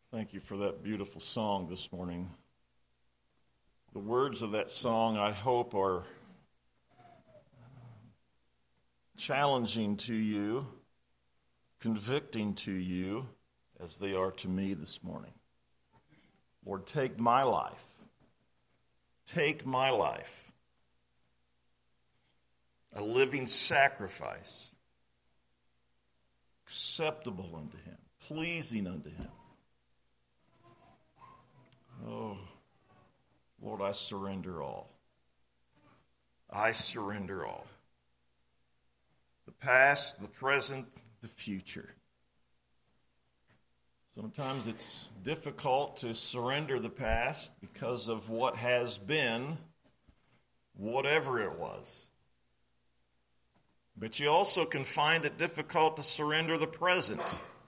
Thank you for that beautiful song this morning. The words of that song, I hope, are challenging to you, convicting to you, as they are to me this morning. Lord, take my life. Take my life. A living sacrifice, acceptable unto Him, pleasing unto Him. Oh, Lord, I surrender all. I surrender all. The past, the present, the future. Sometimes it's difficult to surrender the past because of what has been, whatever it was. But you also can find it difficult to surrender the present.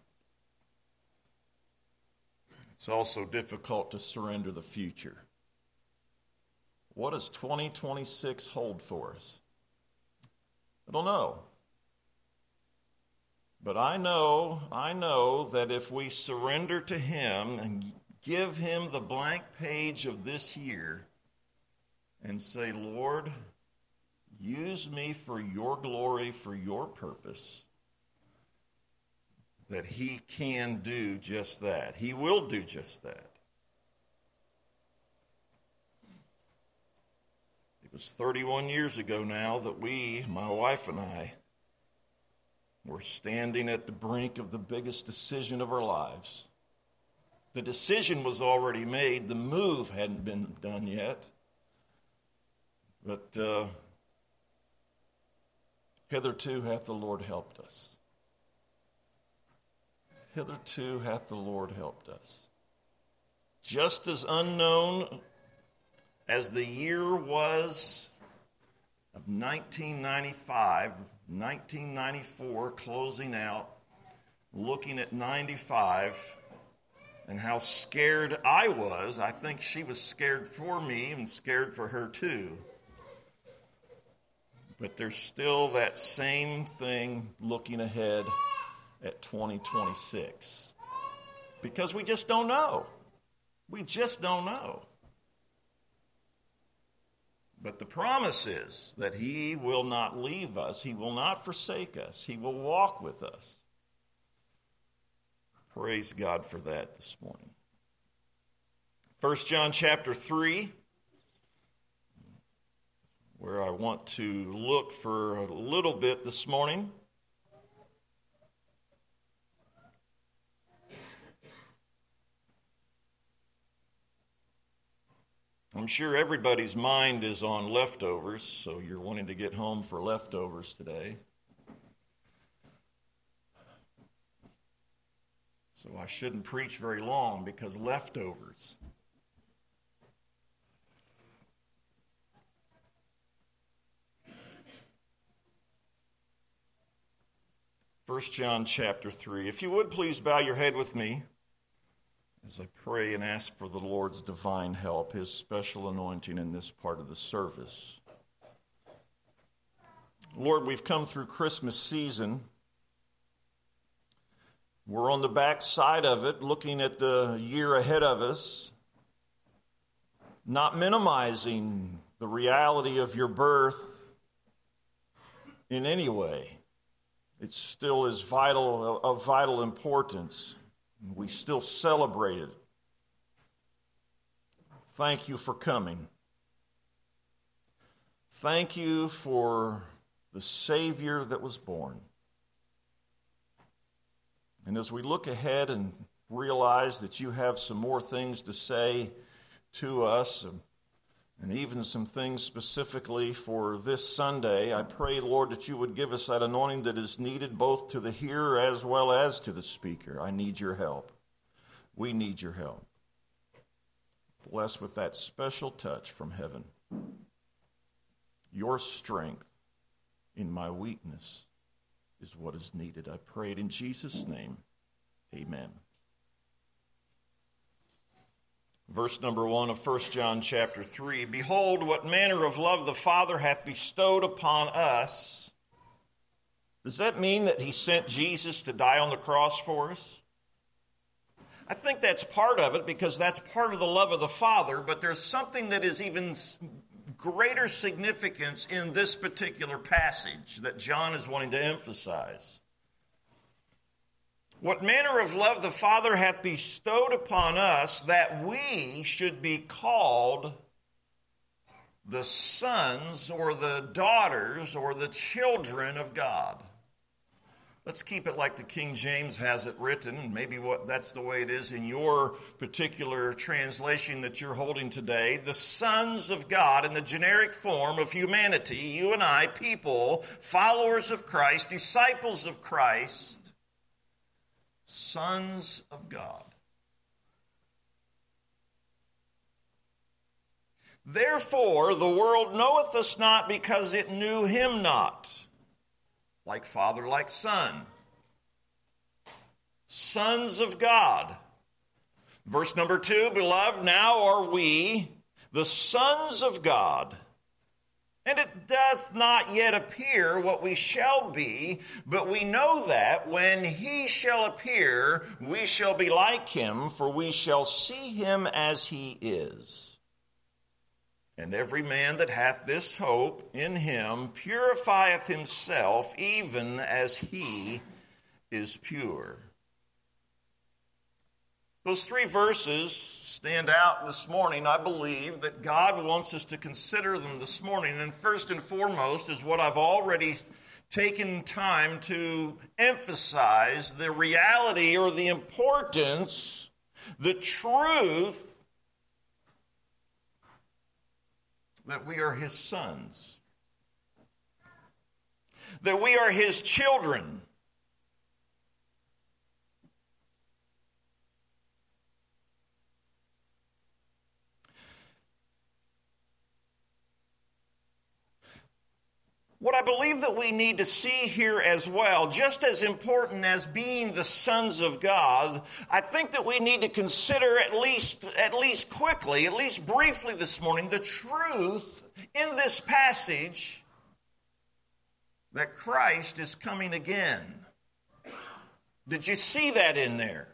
It's also difficult to surrender the future. What does 2026 hold for us? I don't know. But I know that if we surrender to Him and give Him the blank page of this year and say, Lord, use me for your glory, for your purpose, that He can do just that. He will do just that. It was 31 years ago now that my wife and I, were standing at the brink of the biggest decision of our lives. The decision was already made. The move hadn't been done yet. But hitherto hath the Lord helped us. Hitherto hath the Lord helped us. Just as unknown as the year was of 1995, 1994 closing out, looking at 95, and how scared I was. I think she was scared for me and scared for her too. But there's still that same thing looking ahead at 2026. Because we just don't know. We just don't know. But the promise is that He will not leave us. He will not forsake us. He will walk with us. Praise God for that this morning. 1 John chapter 3, where I want to look for a little bit this morning. I'm sure everybody's mind is on leftovers, so you're wanting to get home for leftovers today. So I shouldn't preach very long because leftovers. First John chapter 3. If you would please bow your head with me as I pray and ask for the Lord's divine help, His special anointing in this part of the service. Lord, we've come through Christmas season. We're on the back side of it, looking at the year ahead of us, not minimizing the reality of your birth in any way. It still is of vital importance. We still celebrate it. Thank you for coming. Thank you for the Savior that was born. And as we look ahead and realize that you have some more things to say to us, and even some things specifically for this Sunday, I pray, Lord, that you would give us that anointing that is needed both to the hearer as well as to the speaker. I need your help. We need your help. Bless with that special touch from heaven. Your strength in my weakness is what is needed. I pray it in Jesus' name. Amen. Verse number 1 of 1 John chapter 3. Behold, what manner of love the Father hath bestowed upon us. Does that mean that He sent Jesus to die on the cross for us? I think that's part of it because that's part of the love of the Father, but there's something that is even greater significance in this particular passage that John is wanting to emphasize. What manner of love the Father hath bestowed upon us, that we should be called the sons or the daughters or the children of God. Let's keep it like the King James has it written, and maybe that's the way it is in your particular translation that you're holding today. The sons of God in the generic form of humanity, you and I, people, followers of Christ, disciples of Christ, sons of God. Therefore, the world knoweth us not because it knew him not. Like father, like son. Sons of God. Verse number 2, beloved, now are we the sons of God. And it doth not yet appear what we shall be, but we know that when he shall appear, we shall be like him, for we shall see him as he is. And every man that hath this hope in him purifieth himself, even as he is pure. Those 3 verses stand out this morning. I believe that God wants us to consider them this morning. And first and foremost is what I've already taken time to emphasize, the reality or the importance, the truth that we are his sons, that we are his children. What I believe that we need to see here as well, just as important as being the sons of God, I think that we need to consider at least quickly, at least briefly this morning, the truth in this passage that Christ is coming again. Did you see that in there?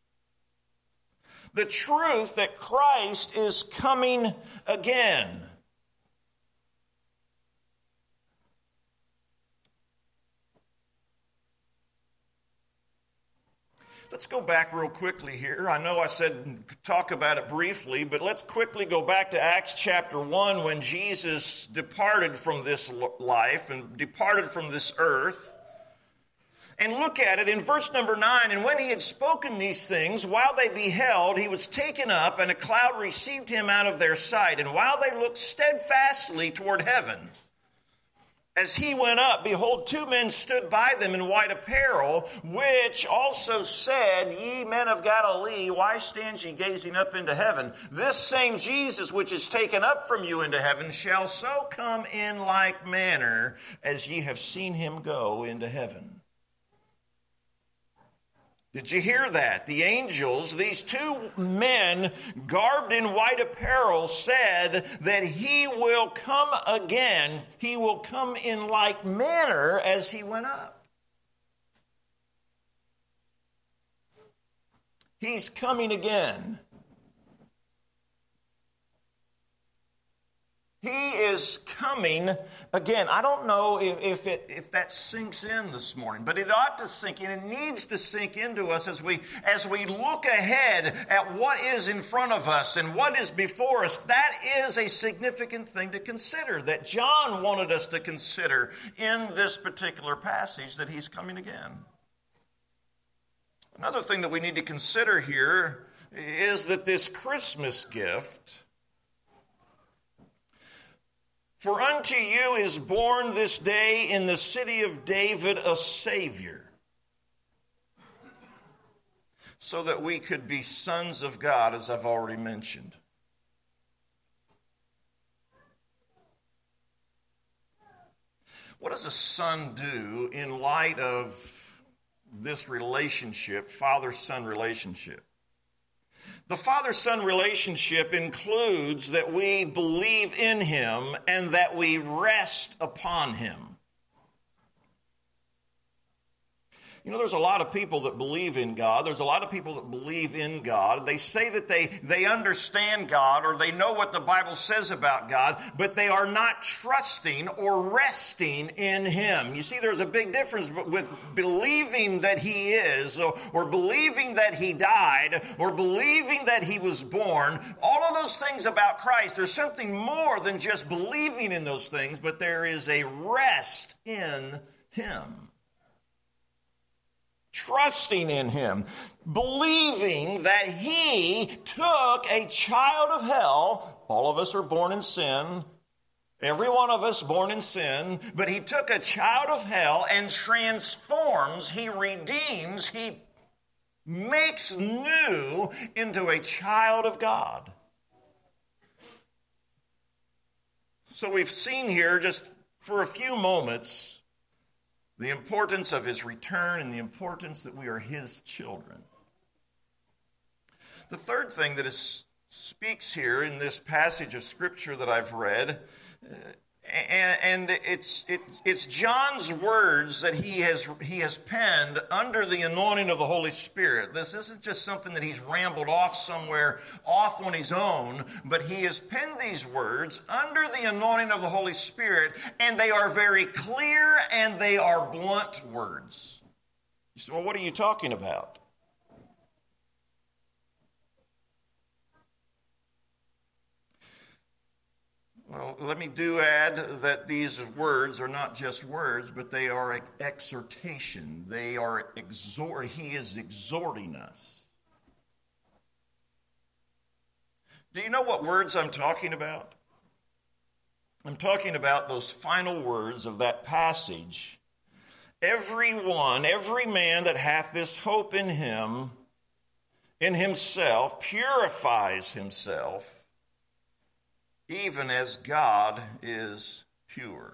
The truth that Christ is coming again. Let's go back real quickly here. I know I said talk about it briefly, but let's quickly go back to Acts chapter 1 when Jesus departed from this life and departed from this earth. And look at it in verse number 9. And when he had spoken these things, while they beheld, he was taken up, and a cloud received him out of their sight. And while they looked steadfastly toward heaven, as he went up, behold, 2 men stood by them in white apparel, which also said, Ye men of Galilee, why stand ye gazing up into heaven? This same Jesus which is taken up from you into heaven shall so come in like manner as ye have seen him go into heaven. Did you hear that? The angels, these 2 men garbed in white apparel, said that he will come again. He will come in like manner as he went up. He's coming again. He is coming again. I don't know if that sinks in this morning, but it ought to sink in. It needs to sink into us as we look ahead at what is in front of us and what is before us. That is a significant thing to consider, that John wanted us to consider in this particular passage, that he's coming again. Another thing that we need to consider here is that this Christmas gift, for unto you is born this day in the city of David a Savior, so that we could be sons of God, as I've already mentioned. What does a son do in light of this relationship, father-son relationship? The father-son relationship includes that we believe in him and that we rest upon him. You know, there's a lot of people that believe in God. There's a lot of people that believe in God. They say that they understand God or they know what the Bible says about God, but they are not trusting or resting in Him. You see, there's a big difference with believing that He is or believing that He died or believing that He was born. All of those things about Christ, there's something more than just believing in those things, but there is a rest in Him. Trusting in Him, believing that He took a child of hell. All of us are born in sin. Every one of us born in sin. But He took a child of hell and transforms, He redeems, He makes new into a child of God. So we've seen here just for a few moments the importance of His return and the importance that we are His children. The third thing that speaks here in this passage of Scripture that I've read, and it's John's words that he has penned under the anointing of the Holy Spirit. This isn't just something that he's rambled off somewhere off on his own, but he has penned these words under the anointing of the Holy Spirit, and they are very clear and they are blunt words. You say, well, what are you talking about? Well, let me add that these words are not just words, but they are exhortation. They are He is exhorting us. Do you know what words I'm talking about? I'm talking about those final words of that passage. Every man that hath this hope in Him, in himself, purifies himself, even as God is pure.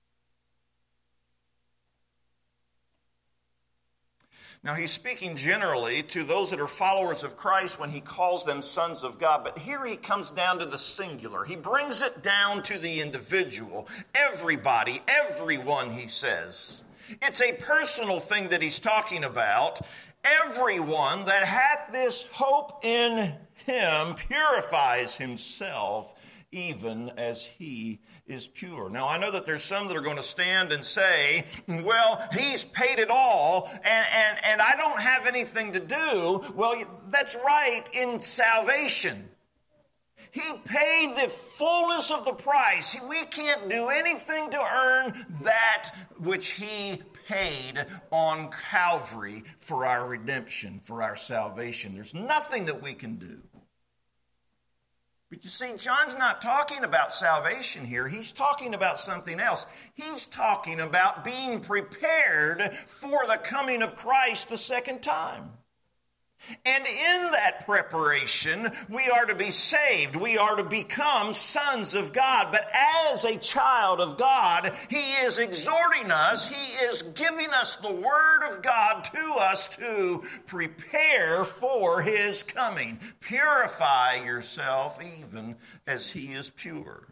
Now, he's speaking generally to those that are followers of Christ when he calls them sons of God, but here he comes down to the singular. He brings it down to the individual. Everybody, everyone, he says. It's a personal thing that he's talking about. Everyone that hath this hope in Him purifies himself, even as He is pure. Now, I know that there's some that are going to stand and say, well, He's paid it all, and I don't have anything to do. Well, that's right in salvation. He paid the fullness of the price. We can't do anything to earn that which He paid on Calvary for our redemption, for our salvation. There's nothing that we can do. But you see, John's not talking about salvation here. He's talking about something else. He's talking about being prepared for the coming of Christ the second time. And in that preparation, we are to be saved. We are to become sons of God. But as a child of God, He is exhorting us. He is giving us the Word of God to us to prepare for His coming. Purify yourself even as He is pure.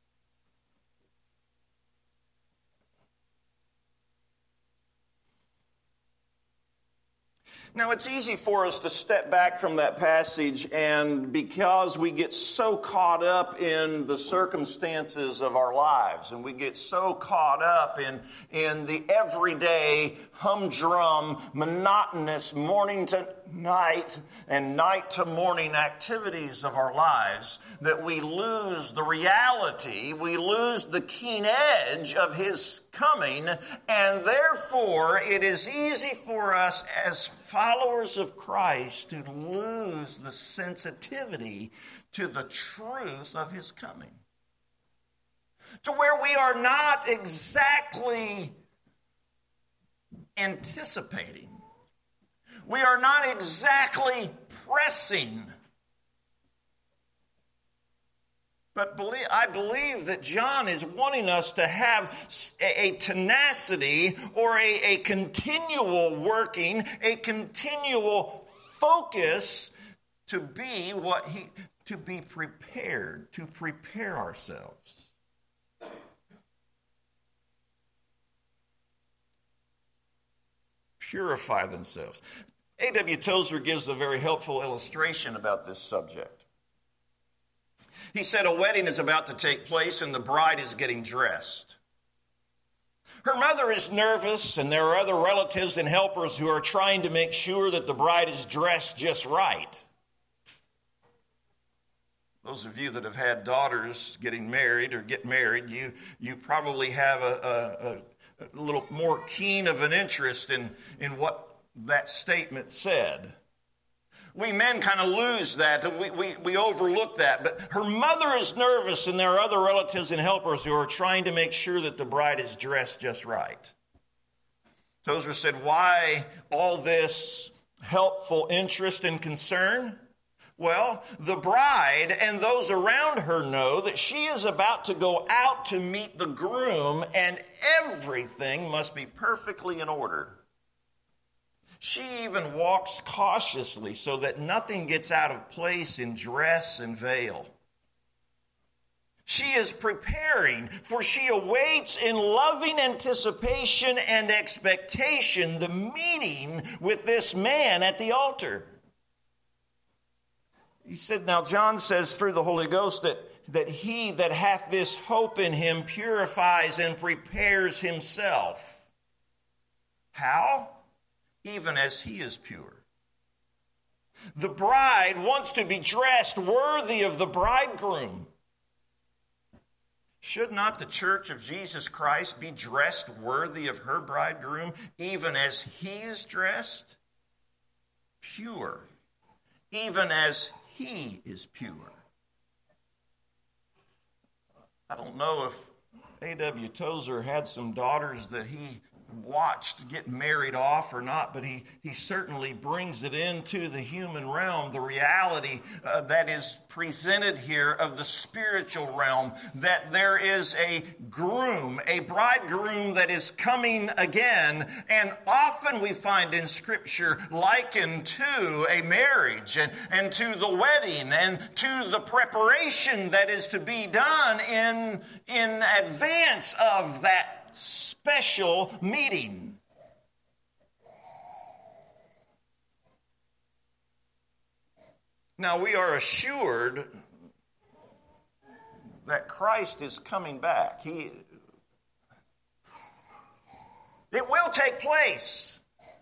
Now, it's easy for us to step back from that passage, and because we get so caught up in the circumstances of our lives, and we get so caught up in the everyday humdrum, monotonous morning to night and night to morning activities of our lives, that we lose the reality, we lose the keen edge of His coming, and therefore it is easy for us as followers of Christ to lose the sensitivity to the truth of His coming. To where we are not exactly anticipating. We are not exactly pressing. But I believe that John is wanting us to have a tenacity or a continual working, a continual focus to be to be prepared, to prepare ourselves. purify themselves. A.W. Tozer gives a very helpful illustration about this subject. He said a wedding is about to take place and the bride is getting dressed. Her mother is nervous, and there are other relatives and helpers who are trying to make sure that the bride is dressed just right. Those of you that have had daughters getting married or get married, you probably have a little more keen of an interest in what that statement said. We men kind of lose that. We overlook that. But her mother is nervous, and there are other relatives and helpers who are trying to make sure that the bride is dressed just right. Tozer said, why all this helpful interest and concern? Well, the bride and those around her know that she is about to go out to meet the groom, and everything must be perfectly in order. She even walks cautiously so that nothing gets out of place in dress and veil. She is preparing, for she awaits in loving anticipation and expectation the meeting with this man at the altar. He said, now John says through the Holy Ghost that he that hath this hope in him purifies and prepares himself. How? Even as he is pure. The bride wants to be dressed worthy of the bridegroom. Should not the church of Jesus Christ be dressed worthy of her bridegroom, even as he is dressed? Pure. Even as he is pure. I don't know if A.W. Tozer had some daughters that he watched get married off or not, but he certainly brings it into the human realm, the reality that is presented here of the spiritual realm, that there is a groom, a bridegroom that is coming again, and often we find in Scripture likened to a marriage and to the wedding and to the preparation that is to be done in advance of that special meeting. Now we are assured that Christ is coming back. It will take place.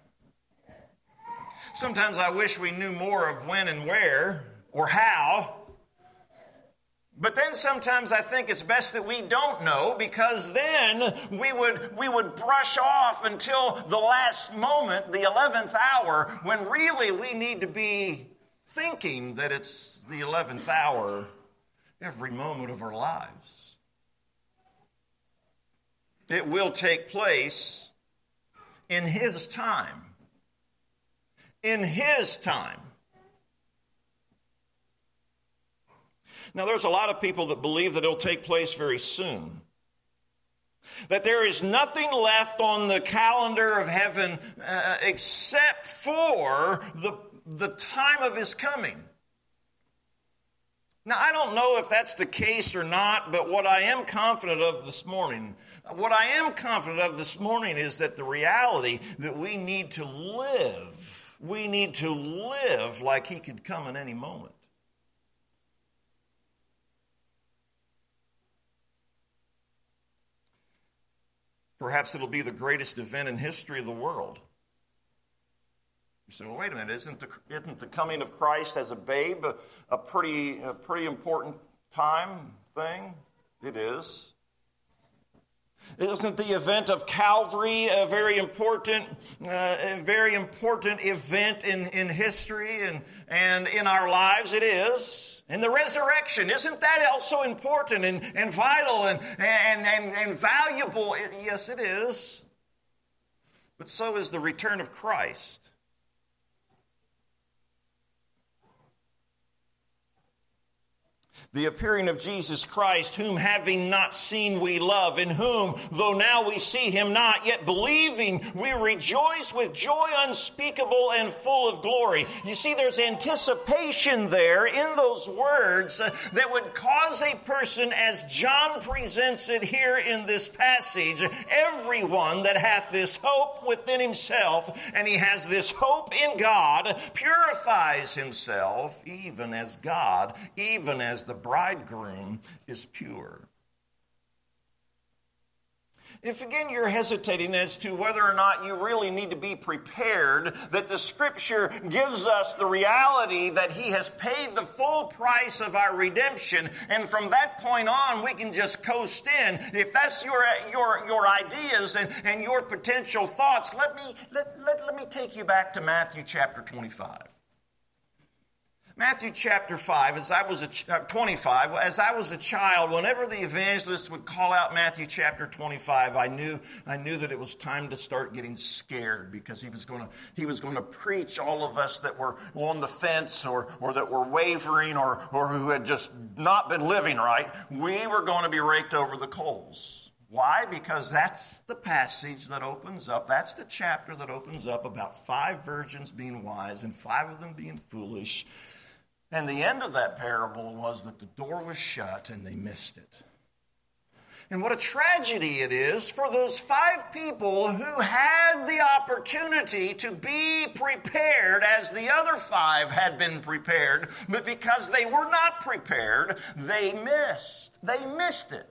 Sometimes I wish we knew more of when and where or how. But then sometimes I think it's best that we don't know, because then we would brush off until the last moment, the 11th hour, when really we need to be thinking that it's the 11th hour every moment of our lives. It will take place in His time. In His time. Now, there's a lot of people that believe that it'll take place very soon. That there is nothing left on the calendar of heaven except for the time of His coming. Now, I don't know if that's the case or not, but what I am confident of this morning is that the reality that we need to live like He could come at any moment. Perhaps it'll be the greatest event in history of the world. You say, well, wait a minute, isn't the coming of Christ as a babe a pretty important thing? It is. Isn't the event of Calvary a very important event in history and in our lives? It is. And the resurrection, isn't that also important and vital and valuable? Yes, it is. But so is the return of Christ. The appearing of Jesus Christ, whom having not seen we love, in whom, though now we see him not, yet believing, we rejoice with joy unspeakable and full of glory. You see, there's anticipation there in those words that would cause a person, as John presents it here in this passage, everyone that hath this hope within himself, and he has this hope in God, purifies himself, even as God, even as the bridegroom is pure. If again you're hesitating as to whether or not you really need to be prepared, that the Scripture gives us the reality that he has paid the full price of our redemption, and from that point on we can just coast in. If that's your ideas and your potential thoughts, let me take you back to Matthew chapter 25. Matthew chapter 5, 25, as I was a child, whenever the evangelist would call out Matthew chapter 25, I knew that it was time to start getting scared, because he was going to preach all of us that were on the fence or that were wavering or who had just not been living right. We were going to be raked over the coals. Why? Because that's the passage that opens up, that's the chapter that opens up about 5 virgins being wise and 5 of them being foolish. And the end of that parable was that the door was shut and they missed it. And what a tragedy it is for those 5 people who had the opportunity to be prepared as the other 5 had been prepared, but because they were not prepared, they missed it.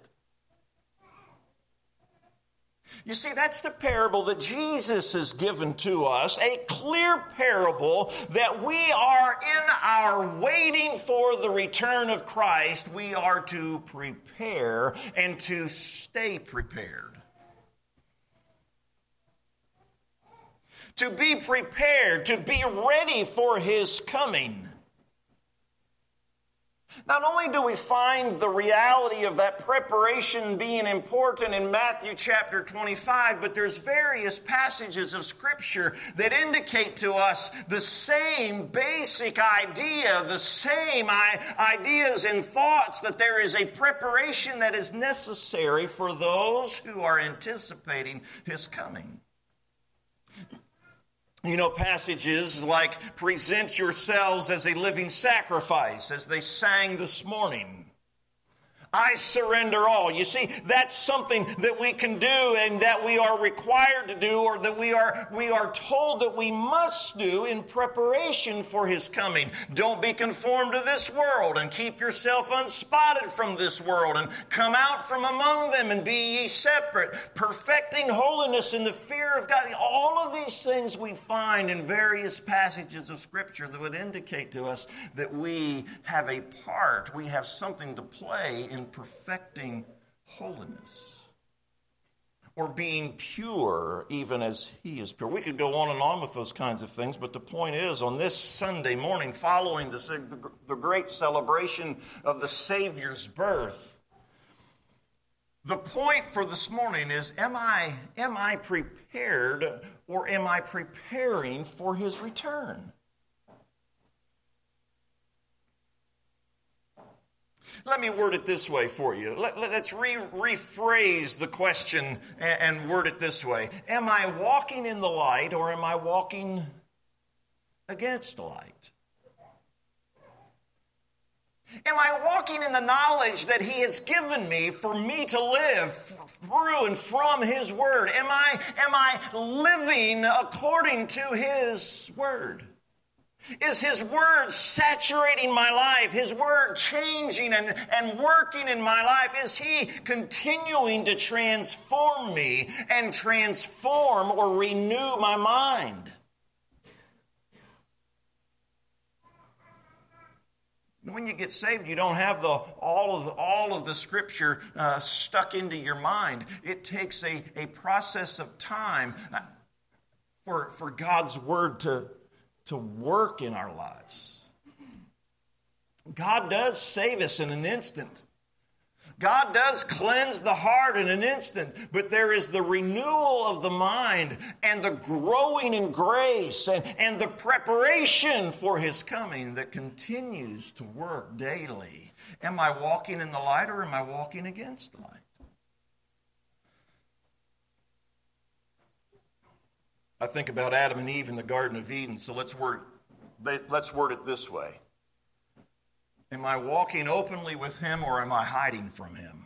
You see, that's the parable that Jesus has given to us, a clear parable that we are in our waiting for the return of Christ. We are to prepare and to stay prepared. To be prepared, to be ready for his coming. Not only do we find the reality of that preparation being important in Matthew chapter 25, but there's various passages of Scripture that indicate to us the same basic idea, the same ideas and thoughts, that there is a preparation that is necessary for those who are anticipating his coming. You know, passages like present yourselves as a living sacrifice, as they sang this morning. I surrender all. You see, that's something that we can do and that we are required to do, or that we are told that we must do in preparation for his coming. Don't be conformed to this world, and keep yourself unspotted from this world, and come out from among them and be ye separate, perfecting holiness in the fear of God. All of these things we find in various passages of Scripture that would indicate to us that we have a part, we have something to play in perfecting holiness, or being pure even as he is pure. We could go on with those kinds of things, but the point is, on this Sunday morning following the great celebration of the Savior's birth, the point for this morning is, am I prepared, or am I preparing for his return? Let me word it this way for you. Let's rephrase the question and word it this way. Am I walking in the light, or am I walking against the light? Am I walking in the knowledge that he has given me for me to live through and from his word? Am I living according to his word? Is his word saturating my life? His word changing and working in my life? Is he continuing to transform me and transform or renew my mind? When you get saved, you don't have all of the Scripture stuck into your mind. It takes a process of time for God's word to work in our lives. God does save us in an instant. God does cleanse the heart in an instant, but there is the renewal of the mind and the growing in grace and the preparation for His coming that continues to work daily. Am I walking in the light or am I walking against light? I think about Adam and Eve in the Garden of Eden, so let's word it this way. Am I walking openly with Him or am I hiding from Him?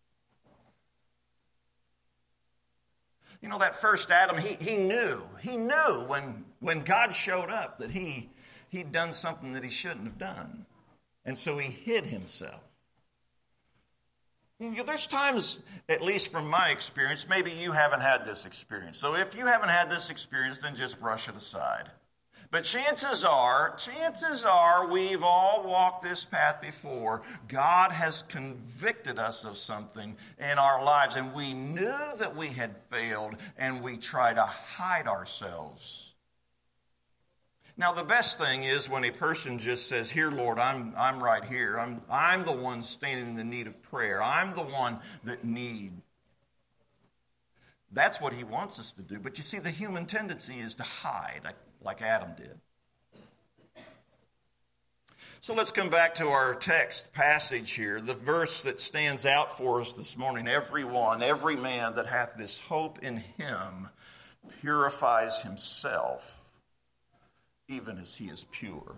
You know, that first Adam, he knew when God showed up that he'd done something that he shouldn't have done. And so he hid himself. You know, there's times, at least from my experience, maybe you haven't had this experience. So if you haven't had this experience, then just brush it aside. But chances are, we've all walked this path before. God has convicted us of something in our lives, and we knew that we had failed, and we try to hide ourselves. Now, the best thing is when a person just says, "Here, Lord, I'm right here. I'm the one standing in the need of prayer. I'm the one that need." That's what He wants us to do. But you see, the human tendency is to hide, like Adam did. So let's come back to our text passage here, the verse that stands out for us this morning. Every man that hath this hope in Him purifies himself, even as he is pure.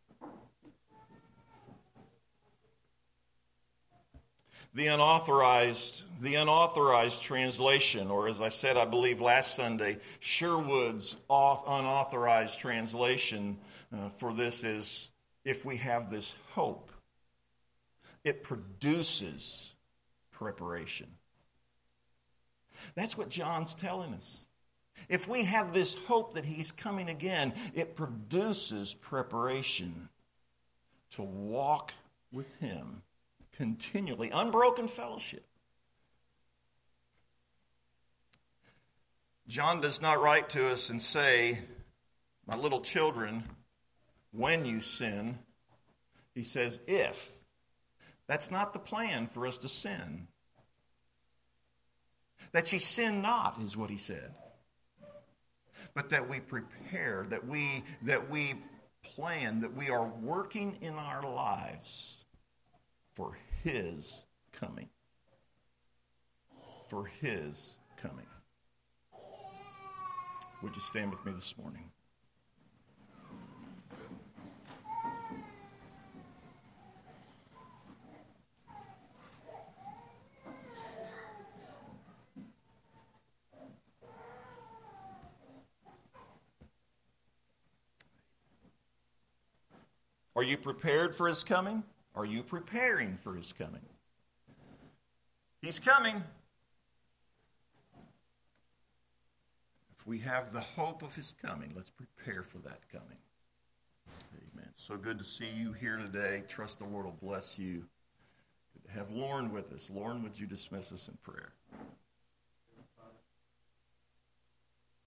The unauthorized translation, or as I said, I believe last Sunday, Sherwood's unauthorized translation for this is, if we have this hope, it produces preparation. That's what John's telling us. If we have this hope that He's coming again, it produces preparation to walk with Him continually, unbroken fellowship. John does not write to us and say, "My little children, when you sin," he says, "if." That's not the plan for us to sin. "That ye sin not," is what he said. But that we prepare, that we plan, that we are working in our lives for His coming. For His coming. Would you stand with me this morning? Are you prepared for His coming? Are you preparing for His coming? He's coming. If we have the hope of His coming, let's prepare for that coming. Amen. So good to see you here today. Trust the Lord will bless you. Good to have Lauren with us. Lauren, would you dismiss us in prayer?